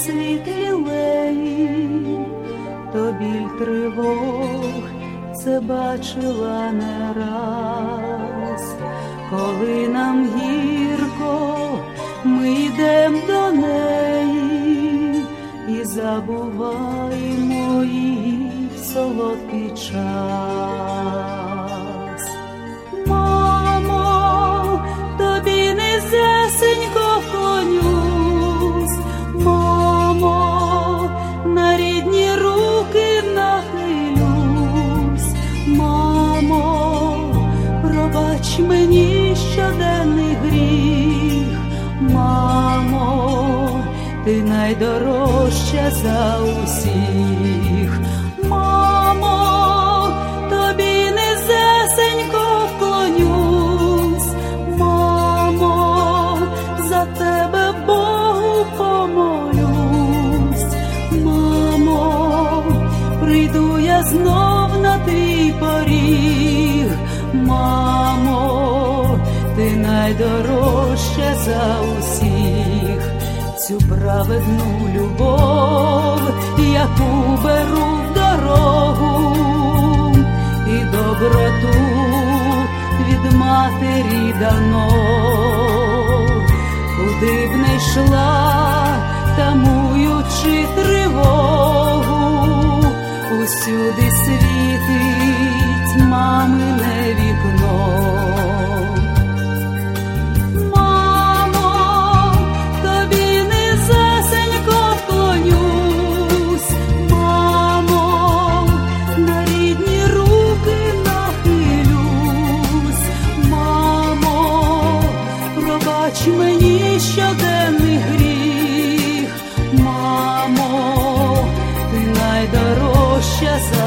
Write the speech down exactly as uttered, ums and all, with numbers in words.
світлі леї, то біль тривог, це бачила не раз. Коли нам гірко, ми йдем до неї і забуваємо її в солодкий час. Мамо, тобі низесенько вклонюсь, мамо, на рідні руки нахилюсь, мамо, пробач мені щоденний гріх, мамо, ти найдорожча за усіх. Мамо, тобі низесенько вклонюсь, мамо, за тебе Богу помолюсь, мамо, прийду я знов на твій поріг, мамо, ти найдорожча за усіх. Цю праведну любов, яку беру в дорогу, і доброту від матері дано, куди б не йшла, тамуючи тривогу, усюди світить мамине вікно. Пробач мені щоденний гріх, мамо, ти найдорожча за